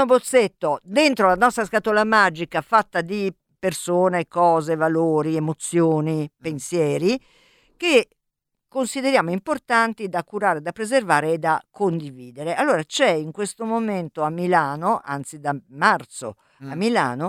Bruno Bozzetto, dentro la nostra scatola magica fatta di persone, cose, valori, emozioni, pensieri, che consideriamo importanti da curare, da preservare e da condividere. Allora c'è in questo momento a Milano, anzi da marzo a Milano,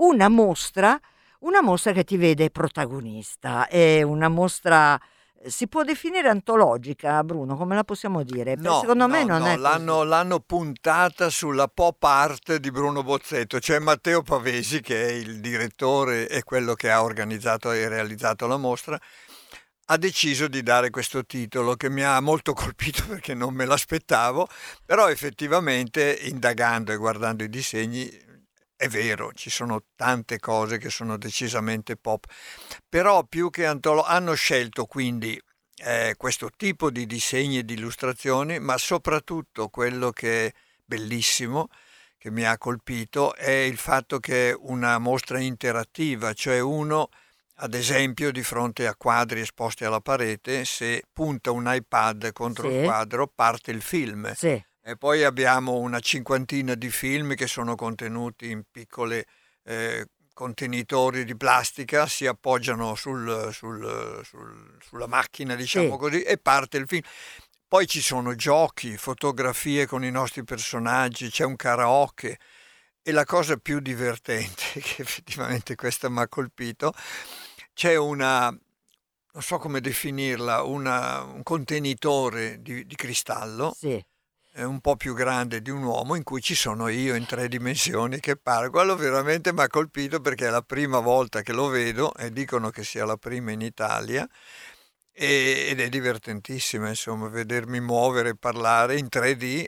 una mostra che ti vede protagonista, è una mostra, si può definire antologica, Bruno, come la possiamo dire? No, Secondo me no, non no, è così. l'hanno puntata sulla pop art di Bruno Bozzetto, cioè Matteo Pavesi, che è il direttore e quello che ha organizzato e realizzato la mostra, ha deciso di dare questo titolo che mi ha molto colpito perché non me l'aspettavo, però effettivamente indagando e guardando i disegni è vero, ci sono tante cose che sono decisamente pop, però più che hanno scelto quindi questo tipo di disegni e di illustrazioni, ma soprattutto quello che è bellissimo, che mi ha colpito, è il fatto che è una mostra interattiva, cioè uno, ad esempio, di fronte a quadri esposti alla parete, se punta un iPad contro il Sì, quadro, parte il film. sì, E poi abbiamo una cinquantina di film che sono contenuti in piccole contenitori di plastica, si appoggiano sulla macchina, diciamo sì. così, e parte il film. Poi ci sono giochi, fotografie con i nostri personaggi, c'è un karaoke e la cosa più divertente, che effettivamente questa mi ha colpito, c'è una, non so come definirla, un contenitore di cristallo Sì. è un po' più grande di un uomo in cui ci sono io in 3 dimensioni che parlo. Quello veramente mi ha colpito perché è la prima volta che lo vedo e dicono che sia la prima in Italia ed è divertentissimo, insomma, vedermi muovere e parlare in 3D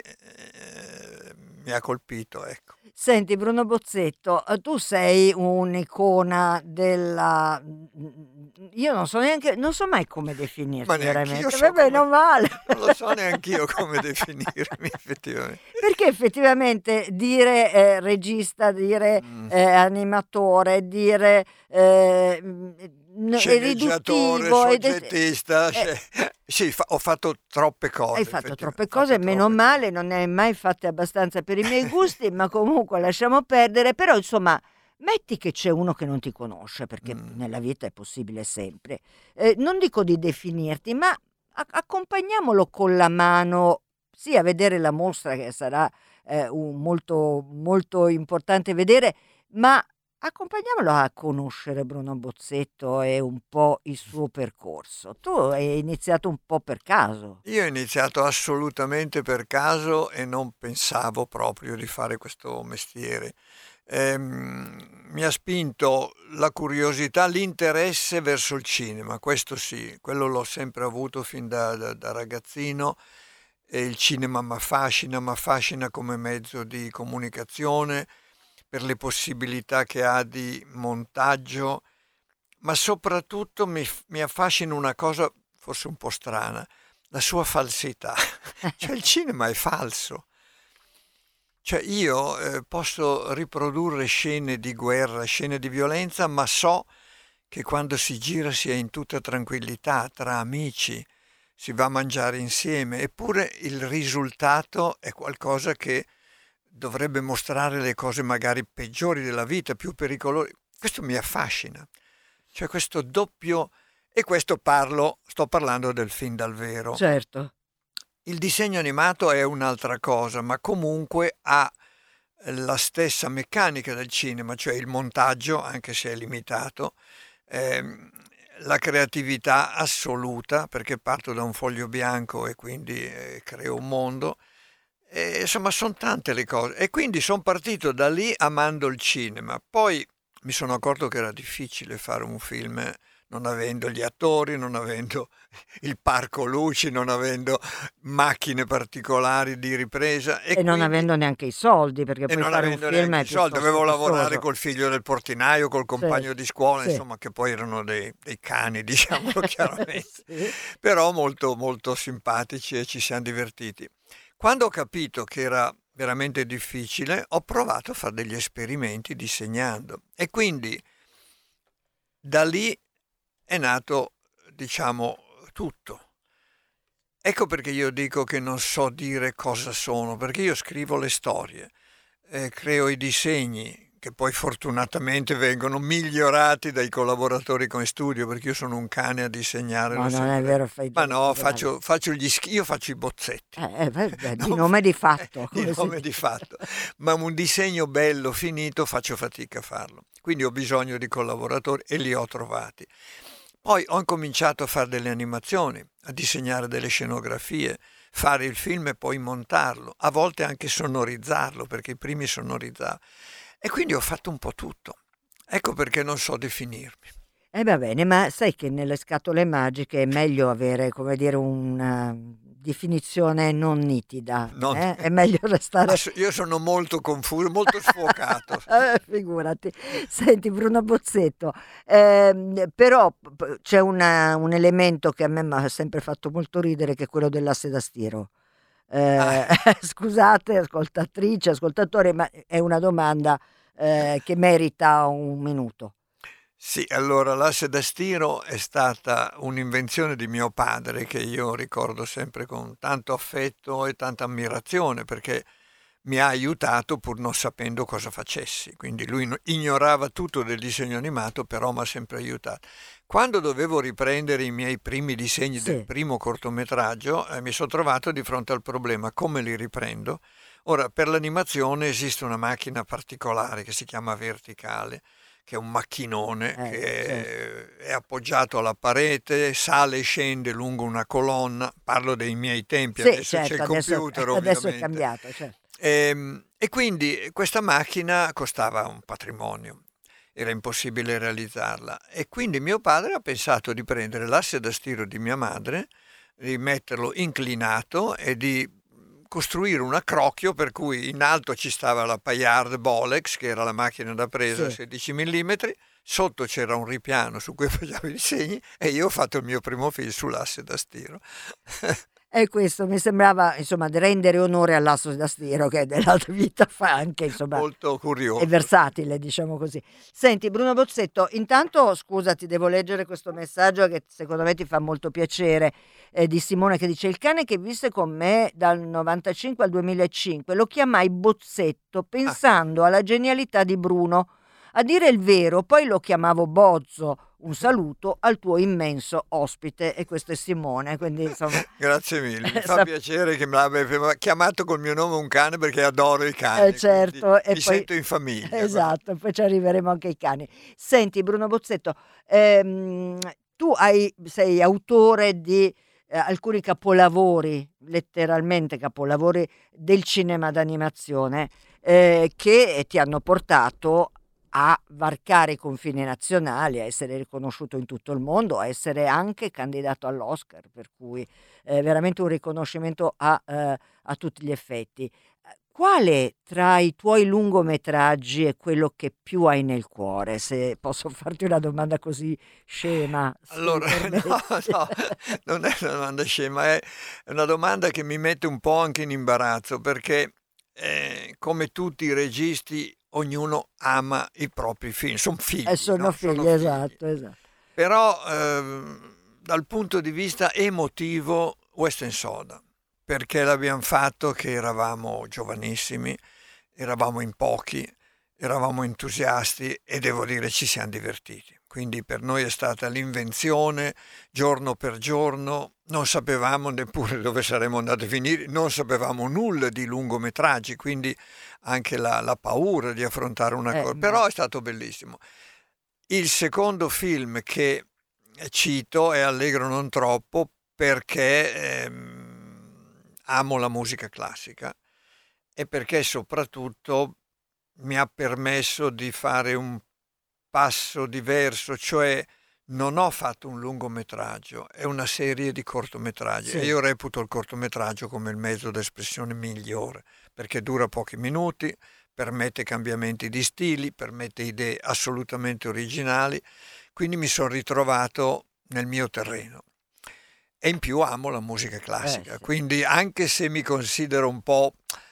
mi ha colpito, ecco. Senti Bruno Bozzetto, tu sei un'icona della io non so mai come Ma definirti neanch'io veramente, so vabbè come, non male. non lo so neanch'io come definirmi effettivamente. Perché effettivamente dire, regista, dire, Mm. animatore, dire, è Sceneggiatore, riduttivo ed soggettista, eh sì, ho fatto troppe hai cose, fatto effettivamente, troppe ho fatto cose, meno troppe cose. male, non ne hai mai fatte abbastanza per i miei gusti, ma comunque lasciamo perdere. Però insomma, metti che c'è uno che non ti conosce, perché Mm. nella vita è possibile sempre. Non dico di definirti, ma accompagniamolo con la mano, sì, a vedere la mostra che sarà molto, molto importante vedere, ma accompagniamolo a conoscere Bruno Bozzetto e un po' il suo percorso. Tu hai iniziato un po' per caso. Io ho iniziato assolutamente per caso e non pensavo proprio di fare questo mestiere. Mi ha spinto la curiosità, l'interesse verso il cinema, questo sì, quello l'ho sempre avuto fin da ragazzino e il cinema mi affascina come mezzo di comunicazione per le possibilità che ha di montaggio, ma soprattutto mi affascina una cosa forse un po' strana, la sua falsità. Cioè il cinema è falso. Cioè io posso riprodurre scene di guerra, scene di violenza, ma so che quando si gira si è in tutta tranquillità, tra amici, si va a mangiare insieme, eppure il risultato è qualcosa che dovrebbe mostrare le cose magari peggiori della vita, più pericolose. Questo mi affascina. Cioè questo doppio, e questo sto parlando del film dal vero. Certo. Il disegno animato è un'altra cosa, ma comunque ha la stessa meccanica del cinema, cioè il montaggio, anche se è limitato, ehm, la creatività assoluta, perché parto da un foglio bianco e quindi creo un mondo. E, insomma, sono tante le cose. E quindi sono partito da lì amando il cinema. Poi mi sono accorto che era difficile fare un film non avendo gli attori, non avendo il parco luci, non avendo macchine particolari di ripresa E non avendo neanche i soldi, perché e poi non fare un avendo film neanche è i soldi. piuttosto Dovevo lavorare costoso. col figlio del portinaio, col Sì, compagno di scuola, sì, insomma, che poi erano dei cani, diciamolo chiaramente, sì. però molto, molto simpatici e ci siamo divertiti. Quando ho capito che era veramente difficile, ho provato a fare degli esperimenti disegnando e quindi da lì è nato, diciamo, tutto. Ecco perché io dico che non so dire cosa sono, perché io scrivo le storie. creo i disegni che poi fortunatamente vengono migliorati dai collaboratori con studio, perché io sono un cane a disegnare. Ma non è vero, fai Ma delle no, cose bravi. io faccio i bozzetti. Di nome di fatto, Di come si nome di dice. fatto, ma un disegno bello, finito, faccio fatica a farlo. Quindi ho bisogno di collaboratori e li ho trovati. Poi ho incominciato a fare delle animazioni, a disegnare delle scenografie, fare il film e poi montarlo, a volte anche sonorizzarlo, perché i primi sonorizzavo. E quindi ho fatto un po' tutto. Ecco perché non so definirmi. Va bene, ma sai che nelle scatole magiche è meglio avere, come dire, una definizione non nitida, Non- eh? È meglio restare. Io sono molto confuso, molto sfocato. Figurati. Senti, Bruno Bozzetto, però c'è un elemento che a me mi ha sempre fatto molto ridere, che è quello dell'asse da stiro. Ah, Scusate, ascoltatrice, ascoltatore, ma è una domanda che merita un minuto. sì, allora l'asse da stiro è stata un'invenzione di mio padre che io ricordo sempre con tanto affetto e tanta ammirazione perché mi ha aiutato pur non sapendo cosa facessi. Quindi lui ignorava tutto del disegno animato, però mi ha sempre aiutato. Quando dovevo riprendere i miei primi disegni del Sì, primo cortometraggio, mi sono trovato di fronte al problema come li riprendo. Ora, per l'animazione esiste una macchina particolare che si chiama verticale, che è un macchinone certo. che è appoggiato alla parete, sale e scende lungo una colonna. Parlo dei miei tempi, Sì, adesso c'è il certo, computer adesso è ovviamente. cambiato, certo. E quindi questa macchina costava un patrimonio, era impossibile realizzarla. E quindi mio padre ha pensato di prendere l'asse da stiro di mia madre, di metterlo inclinato e di costruire un accrocchio per cui in alto ci stava la Payard Bolex, che era la macchina da presa a Sì. 16 mm, sotto c'era un ripiano su cui facevo i disegni e io ho fatto il mio primo film sull'asse da stiro. E questo mi sembrava, insomma, di rendere onore all'asso da stiro che della vita fa anche, insomma, Molto è curioso, sì. versatile, diciamo così. Senti, Bruno Bozzetto, intanto scusa, ti devo leggere questo messaggio che secondo me ti fa molto piacere, di Simone che dice: il cane che visse con me dal 95 al 2005 lo chiamai Bozzetto Ah, pensando alla genialità di Bruno. A dire il vero, poi lo chiamavo Bozzo. Un saluto al tuo immenso ospite, e questo è Simone, quindi insomma. grazie mille, mi fa sap- piacere che mi abbia chiamato col mio nome un cane perché adoro i cani, quindi certo, e mi poi sento in famiglia. Guarda. esatto, poi ci arriveremo anche ai cani. Senti, Bruno Bozzetto, tu sei autore di alcuni capolavori, letteralmente capolavori del cinema d'animazione, che ti hanno portato a varcare i confini nazionali, a essere riconosciuto in tutto il mondo, a essere anche candidato all'Oscar, per cui veramente un riconoscimento a tutti gli effetti. Quale tra i tuoi lungometraggi è quello che più hai nel cuore? Se posso farti una domanda così scema, se mi Allora, permetti. no, no, non è una domanda scema, è una domanda che mi mette un po' anche in imbarazzo perché come tutti i registi, ognuno ama i propri film, sono figli, Sono no? Sono figli, figli. esatto, esatto. Però dal punto di vista emotivo, Western Soda, perché l'abbiamo fatto che eravamo giovanissimi, eravamo in pochi, eravamo entusiasti e devo dire ci siamo divertiti. Quindi per noi è stata l'invenzione giorno per giorno, non sapevamo neppure dove saremmo andati a finire, non sapevamo nulla di lungometraggi, quindi anche la paura di affrontare una cosa, Ma però è stato bellissimo. Il secondo film che cito è Allegro non troppo perché amo la musica classica e perché soprattutto mi ha permesso di fare un passo diverso, cioè non ho fatto un lungometraggio, è una serie di cortometraggi e sì, io reputo il cortometraggio come il mezzo d'espressione migliore perché dura pochi minuti, permette cambiamenti di stili, permette idee assolutamente originali, quindi mi sono ritrovato nel mio terreno. E in più amo la musica classica, sì. quindi anche se mi considero un po'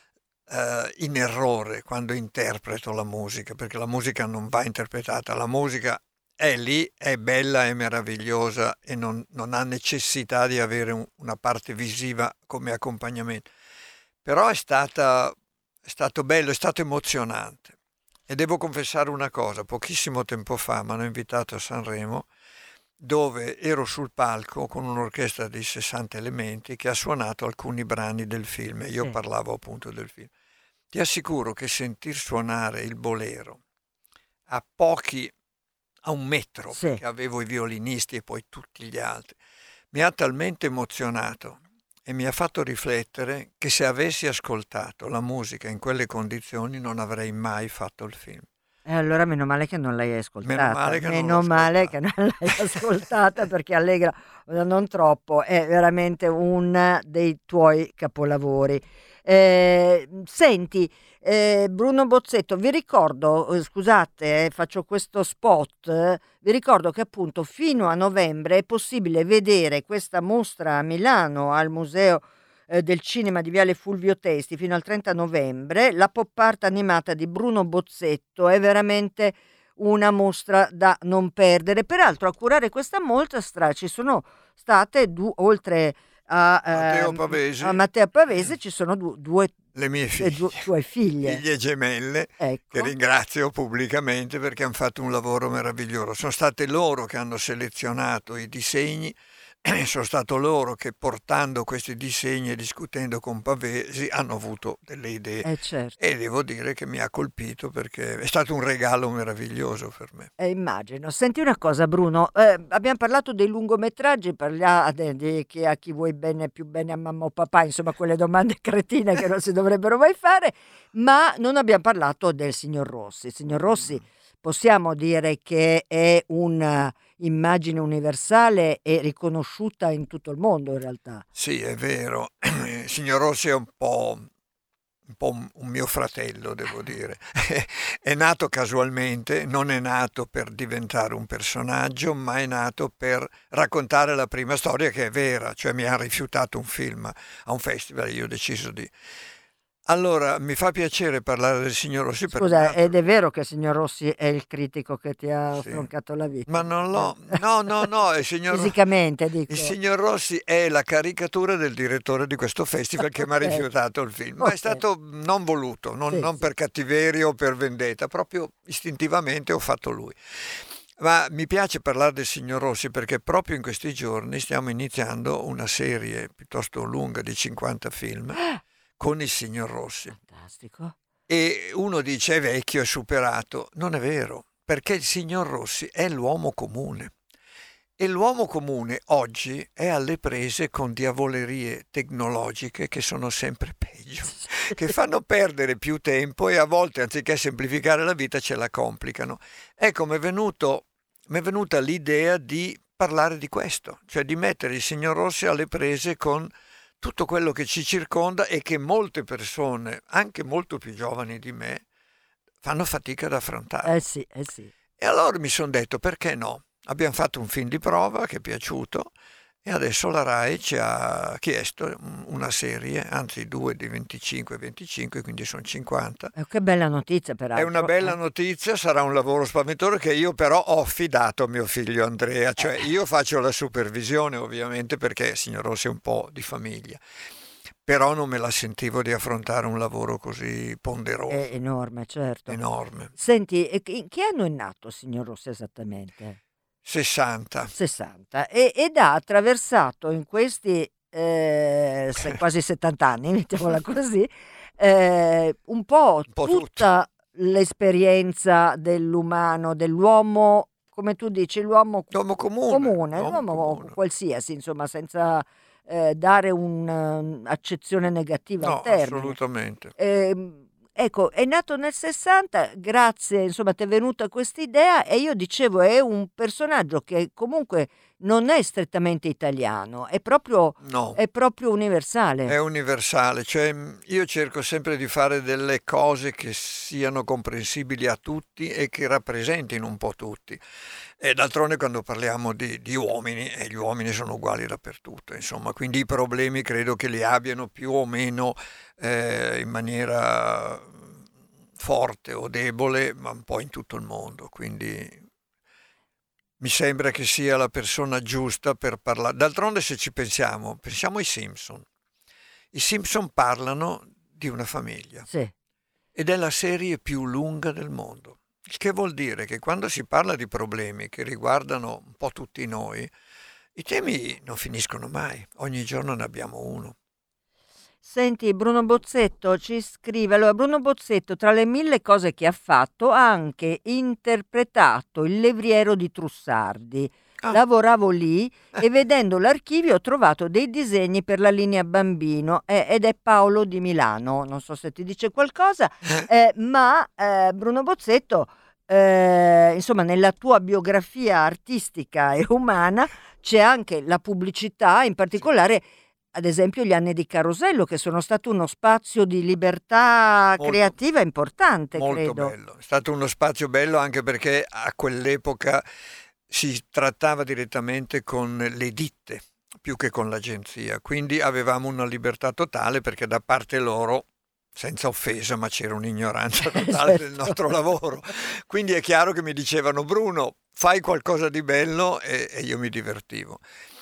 in errore quando interpreto la musica, perché la musica non va interpretata, la musica è lì, è bella, è meravigliosa e non ha necessità di avere una parte visiva come accompagnamento. Però è stata è stato bello, è stato emozionante. E devo confessare una cosa, pochissimo tempo fa mi hanno invitato a Sanremo, dove ero sul palco con un'orchestra di 60 elementi che ha suonato alcuni brani del film, e io Sì. parlavo appunto del film. Ti assicuro che sentir suonare il bolero a un metro, Sì. perché avevo i violinisti e poi tutti gli altri, mi ha talmente emozionato e mi ha fatto riflettere che se avessi ascoltato la musica in quelle condizioni non avrei mai fatto il film. E allora meno male che non l'hai Meno ascoltata, male che non l'ho meno male che non ascoltata. l'hai ascoltata perché Allegra, non troppo, è veramente un dei tuoi capolavori. Senti, Bruno Bozzetto, vi ricordo, scusate, faccio questo spot, vi ricordo che appunto fino a novembre è possibile vedere questa mostra a Milano al Museo del cinema di Viale Fulvio Testi fino al 30 novembre, la pop art animata di Bruno Bozzetto è veramente una mostra da non perdere. Peraltro a curare questa mostra ci sono state oltre Matteo a Pavesi, Matteo Pavese ci sono due le mie figlie, tue figlie. figlie gemelle, che Ecco. ringrazio pubblicamente perché hanno fatto un lavoro meraviglioso. Sono state loro che hanno selezionato i disegni, sono stato loro che portando questi disegni e discutendo con Pavesi hanno avuto delle idee, Certo. e devo dire che mi ha colpito perché è stato un regalo meraviglioso per me. Immagino. Senti una cosa, Bruno, abbiamo parlato dei lungometraggi, di a chi vuoi bene più bene a mamma o papà, insomma quelle domande cretine che non si dovrebbero mai fare, ma non abbiamo parlato del signor Rossi. Il signor Rossi possiamo dire che è un'immagine universale e riconosciuta in tutto il mondo in realtà. Sì, è vero. Il signor Rossi è un po' un mio fratello, devo dire. È nato casualmente, non è nato per diventare un personaggio, ma è nato per raccontare la prima storia, che è vera, cioè mi ha rifiutato un film a un festival, io ho deciso di... Allora, mi fa piacere parlare del signor Rossi per un Scusa, altro... ed è vero che il signor Rossi è il critico che ti ha Sì. stroncato la vita? Ma non l'ho... No, Fisicamente, dico. il signor Rossi è la caricatura del direttore di questo festival che mi ha Ok. rifiutato il film, ma è Ok. stato non voluto, non Sì. per cattiveria o per vendetta, proprio istintivamente ho fatto lui. Ma mi piace parlare del signor Rossi perché proprio in questi giorni stiamo iniziando una serie piuttosto lunga di 50 film con il signor Rossi. Fantastico. E uno dice è vecchio, è superato. Non è vero, perché il signor Rossi è l'uomo comune. E l'uomo comune oggi è alle prese con diavolerie tecnologiche che sono sempre peggio, che fanno perdere più tempo e a volte, anziché semplificare la vita, ce la complicano. Ecco, mi è venuta l'idea di parlare di questo, cioè di mettere il signor Rossi alle prese con tutto quello che ci circonda e che molte persone, anche molto più giovani di me, fanno fatica ad affrontare. Sì. E allora mi sono detto, perché no? Abbiamo fatto un film di prova che è piaciuto e adesso la RAI ci ha chiesto una serie, anzi 2 di 25, quindi sono 50. Che bella notizia, È peraltro. una bella notizia, sarà un lavoro spaventoso che io però ho affidato a mio figlio Andrea, cioè io faccio la supervisione ovviamente perché il signor Rossi è un po' di famiglia, però non me la sentivo di affrontare un lavoro così ponderoso, È enorme, certo. enorme. Senti, in che anno è nato il signor Rossi esattamente? 60. 60. Ed ha attraversato in questi quasi 70 anni, mettiamola così, un po' po' tutta l'esperienza dell'umano, dell'uomo, come tu dici, l'uomo L'uomo comune, l'uomo comune. qualsiasi, insomma, senza dare un'accezione negativa al No, termine. assolutamente. Ecco, è nato nel 60, grazie, insomma, ti è venuta questa idea e io dicevo è un personaggio che comunque non è strettamente italiano, No, è proprio universale. è universale, cioè io cerco sempre di fare delle cose che siano comprensibili a tutti e che rappresentino un po' tutti. E d'altronde quando parliamo di uomini, gli uomini sono uguali dappertutto, insomma, quindi i problemi credo che li abbiano più o meno in maniera forte o debole, ma un po' in tutto il mondo, quindi mi sembra che sia la persona giusta per parlare. D'altronde se ci pensiamo ai Simpson. I Simpson parlano di una famiglia. Sì. ed è la serie più lunga del mondo. Il che vuol dire che quando si parla di problemi che riguardano un po' tutti noi, i temi non finiscono mai, ogni giorno ne abbiamo uno. Senti, Bruno Bozzetto ci scrive, allora Bruno Bozzetto tra le mille cose che ha fatto ha anche interpretato il levriero di Trussardi. Ah, Lavoravo lì e vedendo l'archivio ho trovato dei disegni per la linea bambino ed è Paolo di Milano, non so se ti dice qualcosa, ma Bruno Bozzetto, insomma, nella tua biografia artistica e umana c'è anche la pubblicità, in sì, particolare ad esempio gli anni di Carosello, che sono stato uno spazio di libertà molto, creativa importante, molto credo. bello. È stato uno spazio bello anche perché a quell'epoca si trattava direttamente con le ditte più che con l'agenzia, quindi avevamo una libertà totale perché da parte loro, senza offesa, ma c'era un'ignoranza totale del Certo. nostro lavoro. Quindi è chiaro che mi dicevano Bruno, fai qualcosa di bello e io mi divertivo.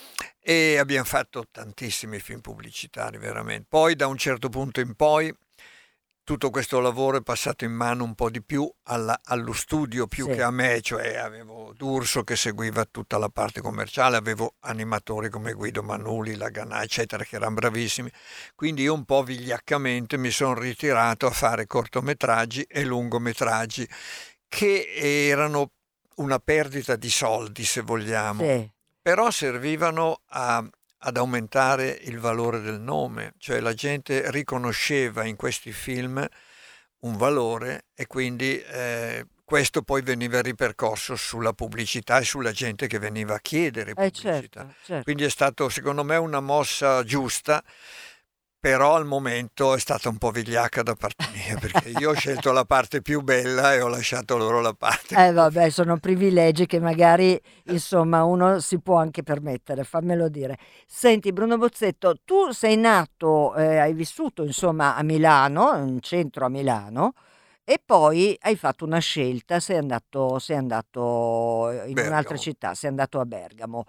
E abbiamo fatto tantissimi film pubblicitari, veramente. Poi da un certo punto in poi tutto questo lavoro è passato in mano un po' di più allo studio più che Sì, a me, cioè avevo D'Urso che seguiva tutta la parte commerciale, avevo animatori come Guido Manuli, Laganà, eccetera, che erano bravissimi. Quindi io un po' vigliaccamente mi sono ritirato a fare cortometraggi e lungometraggi che erano una perdita di soldi, se vogliamo, sì. però servivano ad aumentare il valore del nome, cioè la gente riconosceva in questi film un valore e quindi questo poi veniva ripercorso sulla pubblicità e sulla gente che veniva a chiedere pubblicità. Certo, certo. Quindi è stato secondo me una mossa giusta, però al momento è stata un po' vigliacca da parte mia perché io ho scelto la parte più bella e ho lasciato loro la parte un po' Vabbè, sono privilegi che magari, insomma, uno si può anche permettere, fammelo dire. Senti, Bruno Bozzetto, tu sei nato, hai vissuto, insomma, a Milano, in centro a Milano, e poi hai fatto una scelta, sei andato in un'altra Bergamo. città, sei andato a Bergamo.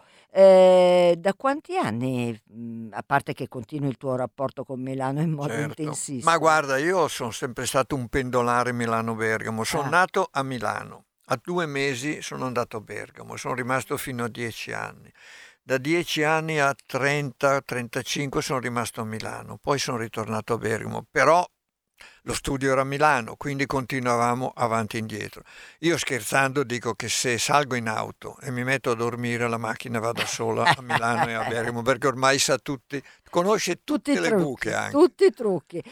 Da quanti anni, a parte che continui il tuo rapporto con Milano in modo Certo, ma intensissimo? guarda, io sono sempre stato un pendolare Milano-Bergamo, sono Ah, nato a Milano, a 2 mesi sono andato a Bergamo, sono rimasto fino a 10 anni, da 10 anni a 30-35 sono rimasto a Milano, poi sono ritornato a Bergamo, però lo studio era a Milano, quindi continuavamo avanti e indietro. Io scherzando dico che se salgo in auto e mi metto a dormire, la macchina va da sola a Milano e a Bergamo, perché ormai sa tutti, conosce tutte le buche anche. tutti i trucchi.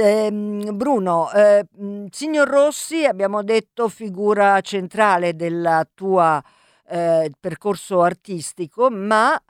Bruno, signor Rossi, abbiamo detto figura centrale del tuo percorso artistico, ma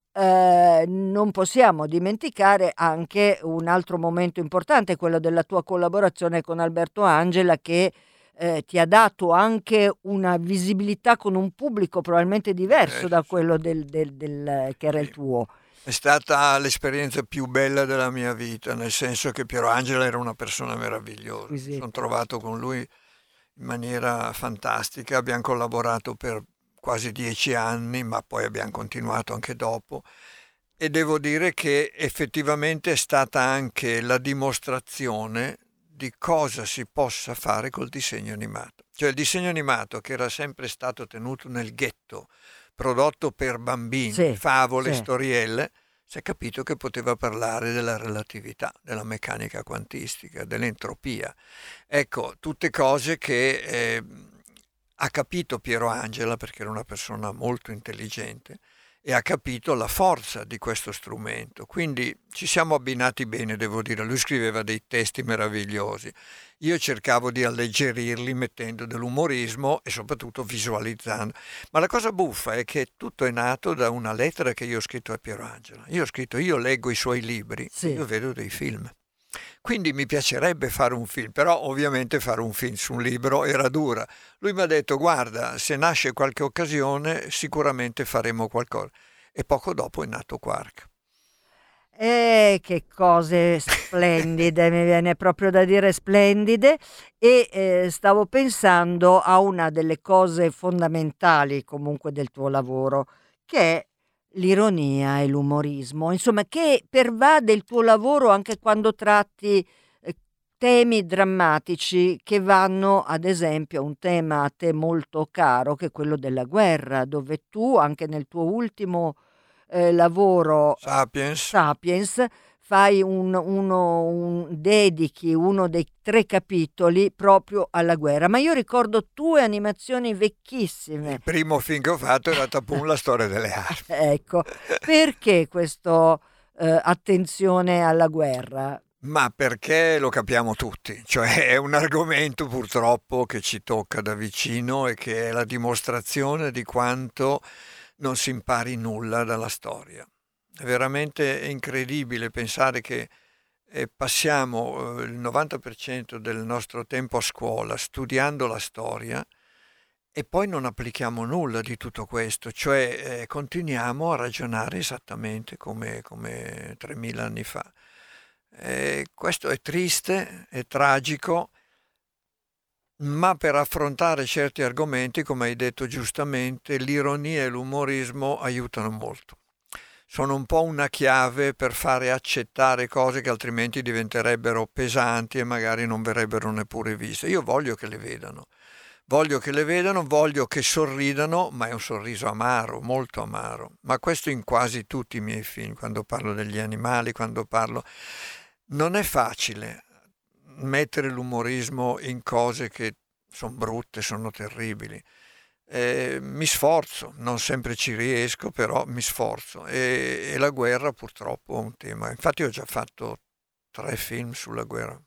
non possiamo dimenticare anche un altro momento importante, quello della tua collaborazione con Alberto Angela, che ti ha dato anche una visibilità con un pubblico probabilmente diverso da Sì, quello che era il sì. tuo. È stata l'esperienza più bella della mia vita, nel senso che Piero Angela era una persona meravigliosa. Mi sono Squisito. trovato con lui in maniera fantastica, abbiamo collaborato per quasi 10 anni, ma poi abbiamo continuato anche dopo. E devo dire che effettivamente è stata anche la dimostrazione di cosa si possa fare col disegno animato. Cioè il disegno animato che era sempre stato tenuto nel ghetto, prodotto per bambini, Sì, favole, sì. storielle, si è capito che poteva parlare della relatività, della meccanica quantistica, dell'entropia. Ecco, tutte cose che ha capito Piero Angela perché era una persona molto intelligente e ha capito la forza di questo strumento. Quindi ci siamo abbinati bene, devo dire. Lui scriveva dei testi meravigliosi. Io cercavo di alleggerirli mettendo dell'umorismo e soprattutto visualizzando. Ma la cosa buffa è che tutto è nato da una lettera che io ho scritto a Piero Angela. Io ho scritto, io leggo i suoi libri e Sì. io vedo dei film. Quindi mi piacerebbe fare un film, però ovviamente fare un film su un libro era dura. Lui mi ha detto, guarda, se nasce qualche occasione sicuramente faremo qualcosa. E poco dopo è nato Quark. Che cose splendide, mi viene proprio da dire splendide e stavo pensando a una delle cose fondamentali comunque del tuo lavoro, che è l'ironia e l'umorismo, insomma, che pervade il tuo lavoro anche quando tratti temi drammatici che vanno, ad esempio, a un tema a te molto caro, che è quello della guerra, dove tu, anche nel tuo ultimo lavoro Sapiens. Sapiens, fai dedichi uno dei 3 capitoli proprio alla guerra. Ma io ricordo tue animazioni vecchissime. Il primo film che ho fatto era Tapun, la storia delle armi. Ecco, perché questa attenzione alla guerra? Ma perché lo capiamo tutti, cioè è un argomento purtroppo che ci tocca da vicino e che è la dimostrazione di quanto non si impari nulla dalla storia. È veramente incredibile pensare che passiamo il 90% del nostro tempo a scuola studiando la storia e poi non applichiamo nulla di tutto questo, cioè continuiamo a ragionare esattamente come 3000 anni fa. Questo è triste, è tragico, ma per affrontare certi argomenti, come hai detto giustamente, l'ironia e l'umorismo aiutano molto. Sono un po' una chiave per fare accettare cose che altrimenti diventerebbero pesanti e magari non verrebbero neppure viste. Io voglio che le vedano. Voglio che le vedano, voglio che sorridano, ma è un sorriso amaro, molto amaro. Ma questo in quasi tutti i miei film, quando parlo degli animali, quando parlo. Non è facile mettere l'umorismo in cose che sono brutte, sono terribili. Mi sforzo, non sempre ci riesco, però mi sforzo. E la guerra purtroppo è un tema. Infatti ho già fatto 3 film sulla guerra.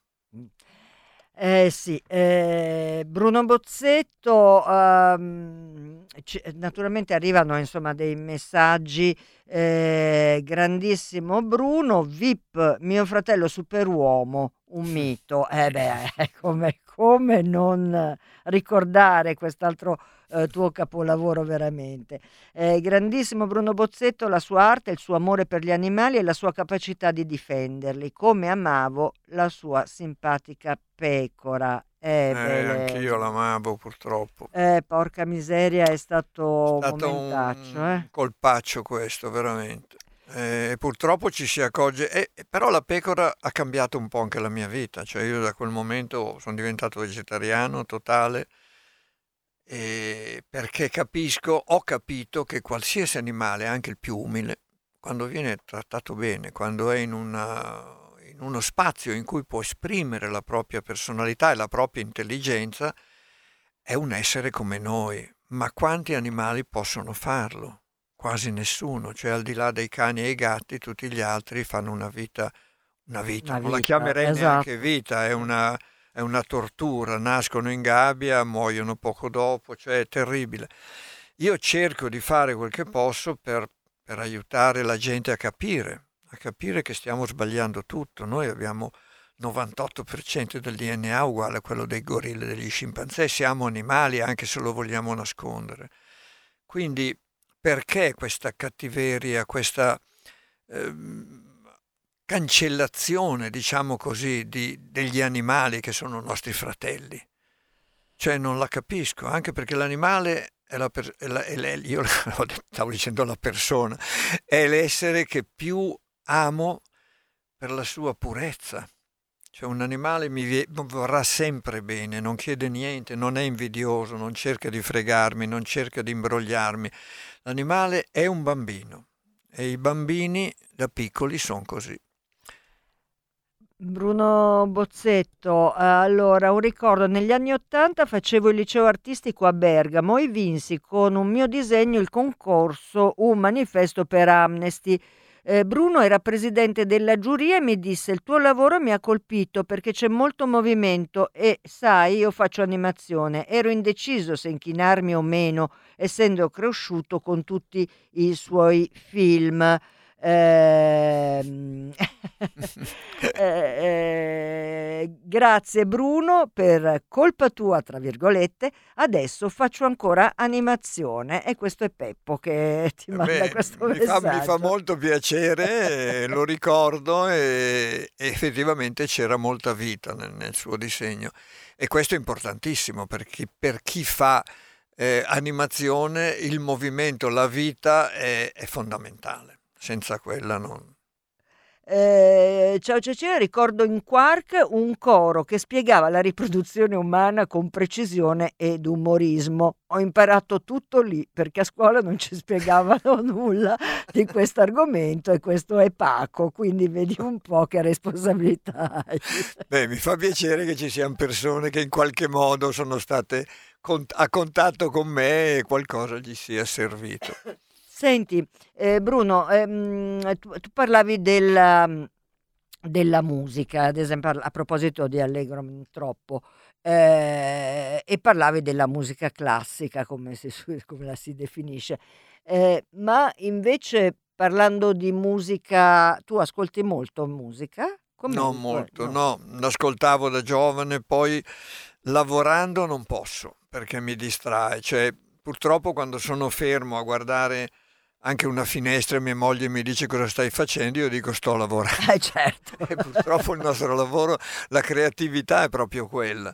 Sì, Bruno Bozzetto, naturalmente arrivano insomma dei messaggi, grandissimo Bruno, VIP, mio fratello superuomo, un mito. Beh, come non ricordare quest'altro tuo capolavoro veramente. Grandissimo Bruno Bozzetto, la sua arte, il suo amore per gli animali e la sua capacità di difenderli, come amavo la sua simpatica pecora. Anch'io Belen. l'amavo purtroppo. Porca miseria, è È stato un stato momentaccio, un eh. colpaccio questo, veramente. Purtroppo ci si accorge, però la pecora ha cambiato un po' anche la mia vita, cioè io da quel momento sono diventato vegetariano totale, perché ho capito che qualsiasi animale, anche il più umile, quando viene trattato bene, quando è in uno spazio in cui può esprimere la propria personalità e la propria intelligenza, è un essere come noi. Ma quanti animali possono farlo? Quasi nessuno, cioè al di là dei cani e i gatti, tutti gli altri fanno una vita, Una non la vita, chiamerei neanche esatto. vita, è una tortura, nascono in gabbia, muoiono poco dopo, cioè è terribile. Io cerco di fare quel che posso per aiutare la gente a capire che stiamo sbagliando tutto. Noi abbiamo 98% del DNA uguale a quello dei gorilla e degli scimpanzé, siamo animali anche se lo vogliamo nascondere. Quindi perché questa cattiveria, questa ehm, cancellazione, diciamo così, degli animali che sono nostri fratelli? Cioè non la capisco, anche perché l'animale io stavo dicendo la persona, è l'essere che più amo per la sua purezza. Cioè un animale vorrà sempre bene, non chiede niente, non è invidioso, non cerca di fregarmi, non cerca di imbrogliarmi. L'animale è un bambino e i bambini da piccoli sono così. Bruno Bozzetto, allora un ricordo, negli anni '80 facevo il liceo artistico a Bergamo e vinsi con un mio disegno il concorso Un manifesto per Amnesty. Bruno era presidente della giuria e mi disse: il tuo lavoro mi ha colpito perché c'è molto movimento e sai, io faccio animazione. Ero indeciso se inchinarmi o meno, essendo cresciuto con tutti i suoi film. Ehm, grazie Bruno, per colpa tua, tra virgolette, adesso faccio ancora animazione e questo è Peppo che ti manda Beh, questo mi fa messaggio. molto piacere, lo ricordo e effettivamente c'era molta vita nel suo disegno e questo è importantissimo perché per chi fa animazione il movimento, la vita è fondamentale, senza quella non. Ciao Cecilia, ricordo in Quark un coro che spiegava la riproduzione umana con precisione ed umorismo. Ho imparato tutto lì perché a scuola non ci spiegavano nulla di questo argomento e questo è Paco, quindi vedi un po' che responsabilità hai. Beh, mi fa piacere che ci siano persone che in qualche modo sono state a contatto con me e qualcosa gli sia servito. Senti, Bruno, tu parlavi della musica, ad esempio a proposito di Allegro troppo, e parlavi della musica classica, come la si definisce. Ma invece parlando di musica, tu ascolti molto musica? Non Come? molto, No. no, l'ascoltavo da giovane, poi lavorando non posso perché mi distrae, cioè purtroppo quando sono fermo a guardare anche una finestra e mia moglie mi dice cosa stai facendo, io dico sto lavorando. Certo. E purtroppo il nostro lavoro, la creatività è proprio quella.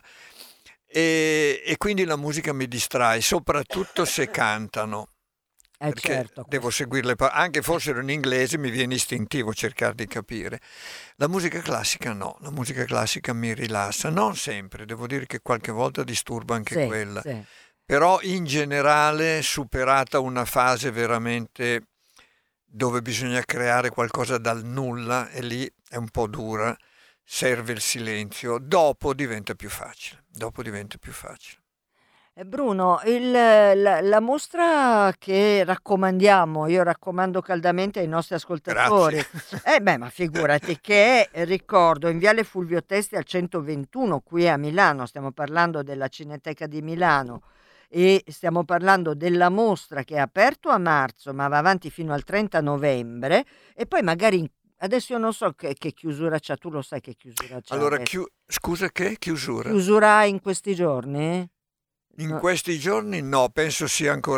E quindi la musica mi distrae, soprattutto se cantano, perché Certo, devo questo. seguire le parole, anche fossero in inglese mi viene istintivo cercare di capire. La musica classica no, la musica classica mi rilassa, non sempre, devo dire che qualche volta disturba anche Sì, quella, sì. però in generale superata una fase veramente dove bisogna creare qualcosa dal nulla e lì è un po' dura, serve il silenzio, dopo diventa più facile, dopo diventa più facile. Bruno, la mostra che raccomandiamo, io raccomando caldamente ai nostri Grazie. ascoltatori, beh, ma figurati che è, ricordo, in Viale Fulvio Testi al 121 qui a Milano, stiamo parlando della Cineteca di Milano e stiamo parlando della mostra che è aperto a marzo ma va avanti fino al 30 novembre e poi magari adesso io non so che chiusura c'ha, tu lo sai che chiusura c'ha Allora, adesso. scusa che chiusura? Chiusura in questi giorni? In No. questi giorni no, penso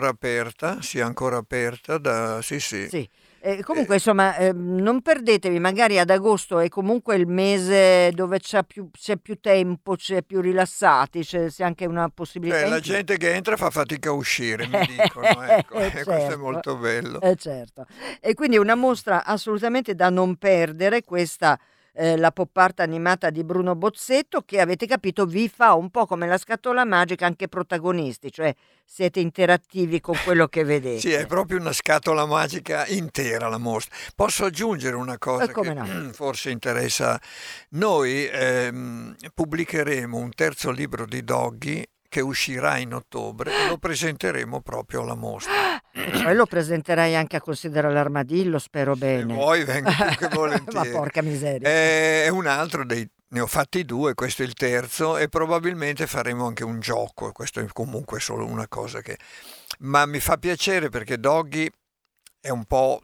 sia ancora aperta da... Sì, sì. Sì, comunque Eh, insomma, non perdetevi, magari ad agosto è comunque il mese dove c'è più tempo, c'è più rilassati, c'è anche una possibilità cioè, in la più. gente che entra fa fatica a uscire, mi dicono, ecco, e questo è Certo, molto bello. certo. E quindi è una mostra assolutamente da non perdere, questa la pop art animata di Bruno Bozzetto, che avete capito vi fa un po' come la scatola magica anche protagonisti, cioè siete interattivi con quello che Sì, è vedete. proprio una scatola magica intera la mostra. Posso aggiungere una E cosa come che no? forse interessa. Noi pubblicheremo un terzo libro di Doggy che uscirà in ottobre e lo presenteremo proprio alla mostra. E poi lo presenterai anche a Considera l'Armadillo, spero Se bene. vuoi vengo più che Ma volentieri. porca miseria. È un altro dei... Ne ho fatti due, questo è il terzo e probabilmente faremo anche un gioco. Questo è comunque solo una cosa che... Ma mi fa piacere perché Doggy è un po'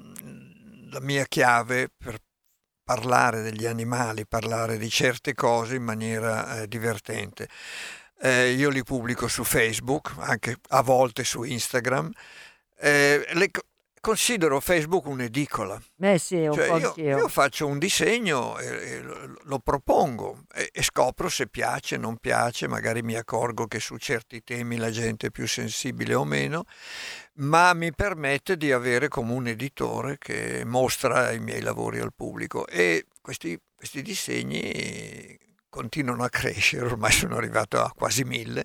la mia chiave per parlare degli animali, parlare di certe cose in maniera divertente. Io li pubblico su Facebook, anche a volte su Instagram. Considero Facebook un'edicola. Sì, un Cioè po' io anch'io. faccio un disegno e lo propongo e scopro se piace, non piace, magari mi accorgo che su certi temi la gente è più sensibile o meno, ma mi permette di avere come un editore che mostra i miei lavori al pubblico e questi disegni continuano a crescere, ormai sono arrivato a quasi 1000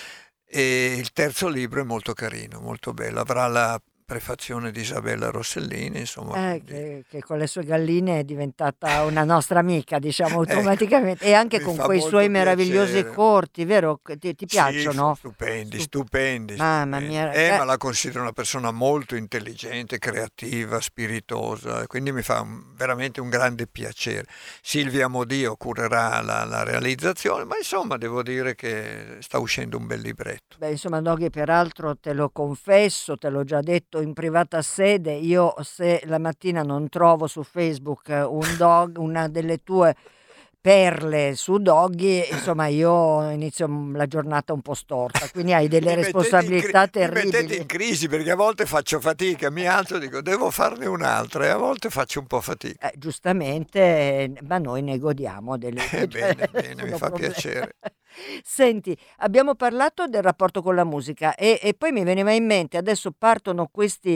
e il terzo libro è molto carino, molto bello, avrà la prefazione di Isabella Rossellini, insomma, quindi Che con le sue galline è diventata una nostra amica, diciamo ecco, automaticamente, e anche mi con fa quei suoi molto meravigliosi piacere. corti, vero? Ti Sì, sono piacciono? stupendi, Stu- stupendi, Mamma stupendi. mia, Ma la considero una persona molto intelligente, creativa, spiritosa, e quindi mi fa veramente un grande piacere. Silvia Modio curerà la realizzazione, ma insomma devo dire che sta uscendo un bel libretto. beh, insomma, Doghi, peraltro te lo confesso, te l'ho già detto in privata sede, io se la mattina non trovo su Facebook una delle tue perle su Doggy, insomma, io inizio la giornata un po' storta, quindi hai delle responsabilità Mi mettete in terribili. crisi perché a volte faccio fatica, mi alzo e dico devo farne un'altra e a volte faccio un po' fatica. Giustamente, ma noi ne godiamo cioè, Bene, bene, mi nessuno fa problema. piacere. Senti, abbiamo parlato del rapporto con la musica e poi mi veniva in mente, adesso partono questi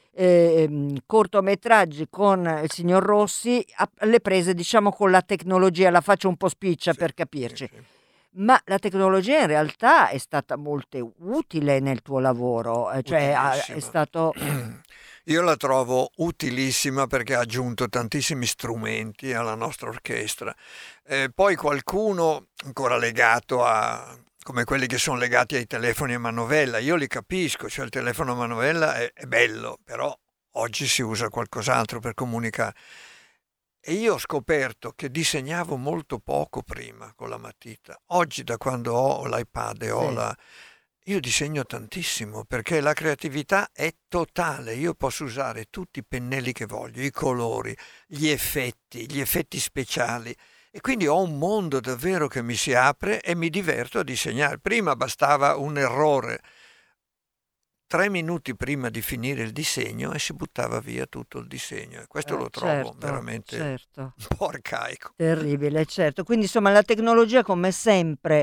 cortometraggi con il signor Rossi, alle prese diciamo con la tecnologia, la faccio un po' spiccia per capirci. Sì. Ma la tecnologia in realtà è stata molto utile nel tuo lavoro, cioè è Utilissima. stato... Io la trovo utilissima perché ha aggiunto tantissimi strumenti alla nostra orchestra. Poi qualcuno ancora legato come quelli che sono legati ai telefoni a manovella, io li capisco, cioè il telefono a manovella è bello, però oggi si usa qualcos'altro per comunicare. E io ho scoperto che disegnavo molto poco prima con la matita. Oggi, da quando ho l'iPad e Sì. io disegno tantissimo perché la creatività è totale. Io posso usare tutti i pennelli che voglio, i colori, gli effetti speciali. E quindi ho un mondo davvero che mi si apre e mi diverto a disegnare. Prima bastava un errore 3 minuti prima di finire il disegno e si buttava via tutto il disegno. E questo lo trovo veramente certo. un po' arcaico. Terribile, certo. Quindi insomma la tecnologia come sempre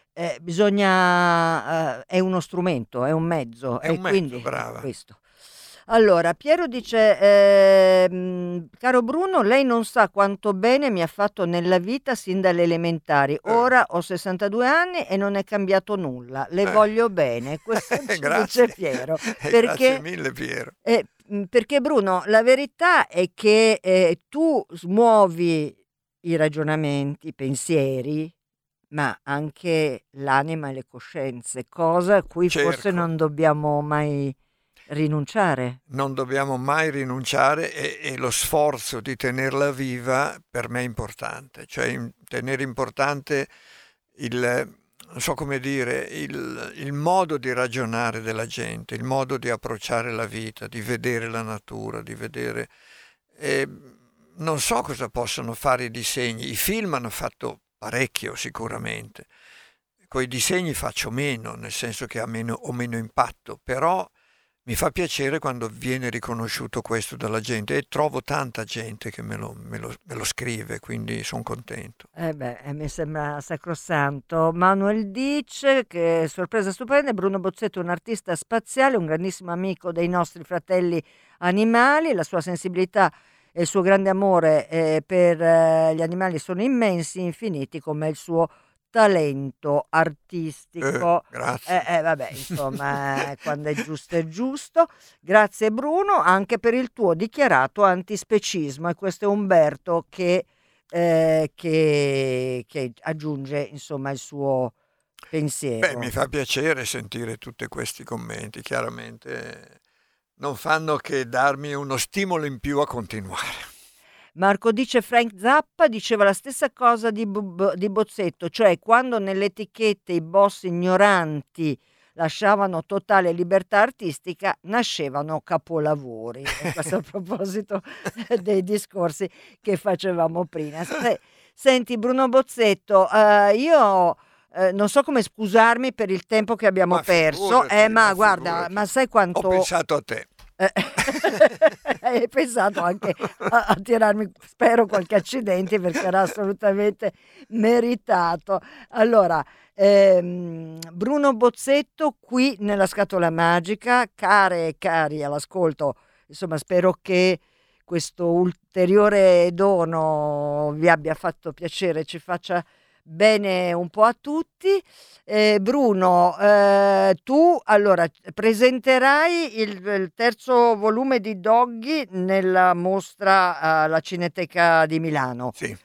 bisogna, è uno strumento, è un mezzo È e un mezzo, quindi è brava. questo. Allora, Piero dice, caro Bruno, lei non sa quanto bene mi ha fatto nella vita sin dalle elementari. Ora ho 62 anni e non è cambiato nulla. Le voglio bene. Questo ci dice Grazie. Piero. Grazie Perché, mille Piero. perché Bruno, la verità è che tu smuovi i ragionamenti, i pensieri, ma anche l'anima e le coscienze, cosa a cui forse Cerco. non dobbiamo mai rinunciare. Non dobbiamo mai rinunciare e lo sforzo di tenerla viva per me è importante, cioè tenere importante non so come dire, il modo di ragionare della gente, il modo di approcciare la vita, di vedere la natura, di vedere... E non so cosa possono fare i disegni, i film hanno fatto parecchio sicuramente, con i disegni faccio meno, nel senso che ho meno impatto, però mi fa piacere quando viene riconosciuto questo dalla gente e trovo tanta gente che me lo scrive, quindi sono contento. Mi sembra sacrosanto. Manuel dice che sorpresa stupenda, Bruno Bozzetto è un artista spaziale, un grandissimo amico dei nostri fratelli animali, la sua sensibilità e il suo grande amore per gli animali sono immensi, infiniti, come il suo talento artistico. Grazie. Vabbè, insomma, quando è giusto è giusto. Grazie Bruno anche per il tuo dichiarato antispecismo e questo è Umberto che aggiunge insomma il suo Beh, pensiero. mi fa piacere sentire tutti questi commenti, chiaramente non fanno che darmi uno stimolo in più a continuare. Marco dice Frank Zappa diceva la stessa cosa di Bozzetto, cioè quando nelle etichette i boss ignoranti lasciavano totale libertà artistica, nascevano capolavori. E questo a proposito dei discorsi che facevamo prima. Senti Bruno Bozzetto, io non so come scusarmi per il tempo che abbiamo Ma perso, figurati, ma guarda, figurati. ma sai Ho quanto... pensato a te. Hai pensato anche a tirarmi, spero, qualche accidente perché era assolutamente meritato. Allora, Bruno Bozzetto qui nella Scatola Magica, care e cari all'ascolto, insomma spero che questo ulteriore dono vi abbia fatto piacere, ci faccia bene un po' a tutti. Bruno, tu allora presenterai il terzo volume di Doggy nella mostra alla Cineteca di Milano. Sì.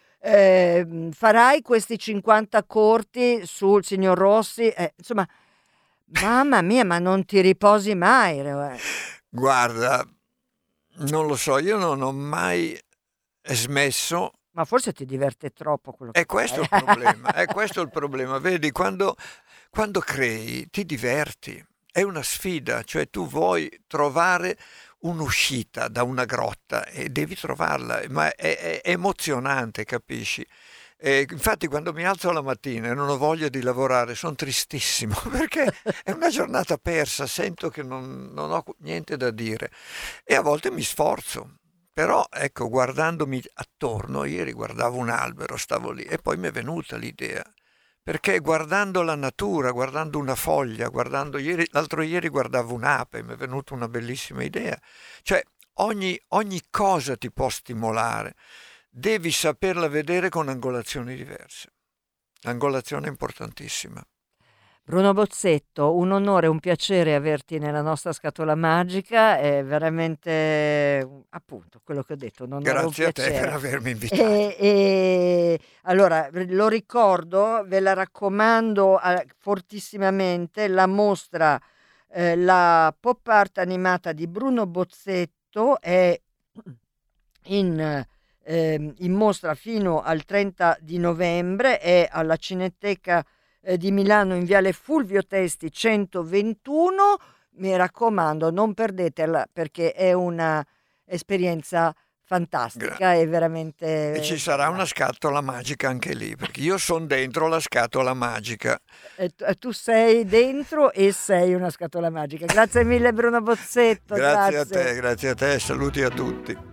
Farai questi 50 corti sul signor Rossi, insomma, mamma mia, ma non ti riposi mai. Guarda, non lo so, io non ho mai smesso. Ma forse ti diverte troppo quello che È questo fai. il problema, è questo il problema. Vedi, quando crei ti diverti, è una sfida, cioè tu vuoi trovare un'uscita da una grotta e devi trovarla, ma è emozionante, capisci? E infatti quando mi alzo la mattina e non ho voglia di lavorare sono tristissimo perché è una giornata persa, sento che non ho niente da dire e a volte mi sforzo. Però ecco, guardandomi attorno, ieri guardavo un albero, stavo lì e poi mi è venuta l'idea, perché guardando la natura, guardando una foglia, l'altro ieri guardavo un'ape, mi è venuta una bellissima idea. Cioè, ogni cosa ti può stimolare, devi saperla vedere con angolazioni diverse. L'angolazione è importantissima. Bruno Bozzetto, un onore e un piacere averti nella nostra scatola magica, è veramente appunto quello che ho detto, un onore e un Grazie a te per piacere. avermi invitato. Allora, lo ricordo, ve la raccomando fortissimamente, la mostra, la pop art animata di Bruno Bozzetto è in mostra fino al 30 di novembre, è alla Cineteca di Milano in Viale Fulvio Testi 121. Mi raccomando, non perdetela perché è una esperienza fantastica e veramente E ci sarà una scatola magica anche lì, perché io sono dentro la scatola magica. tu sei dentro e sei una scatola magica. Grazie mille Bruno Bozzetto, Grazie a te, saluti a tutti.